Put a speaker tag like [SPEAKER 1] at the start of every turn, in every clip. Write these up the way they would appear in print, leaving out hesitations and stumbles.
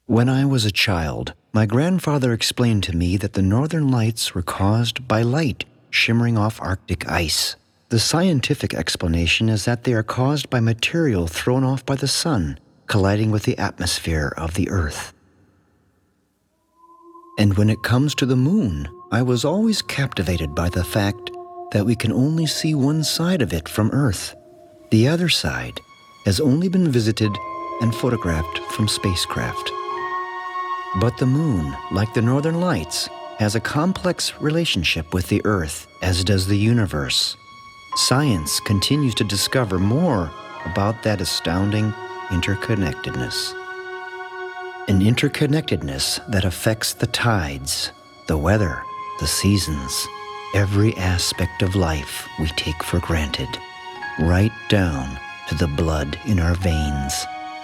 [SPEAKER 1] When I was a child, my grandfather explained to me that the northern lights were caused by light shimmering off Arctic ice. The scientific explanation is that they are caused by material thrown off by the sun, colliding with the atmosphere of the Earth. And when it comes to the moon, I was always captivated by the fact that we can only see one side of it from Earth. The other side has only been visited and photographed from spacecraft. But the moon, like the northern lights, has a complex relationship with the Earth, as does the universe. Science continues to discover more about that astounding interconnectedness. An interconnectedness that affects the tides, the weather, the seasons, every aspect of life we take for granted, right down to the blood in our veins.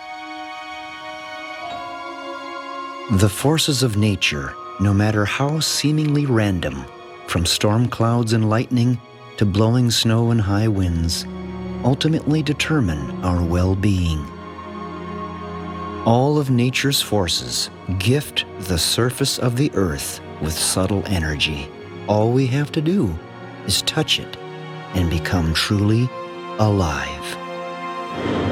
[SPEAKER 1] The forces of nature, no matter how seemingly random, from storm clouds and lightning to blowing snow and high winds, ultimately determine our well-being. All of nature's forces gift the surface of the Earth with subtle energy. All we have to do is touch it and become truly alive.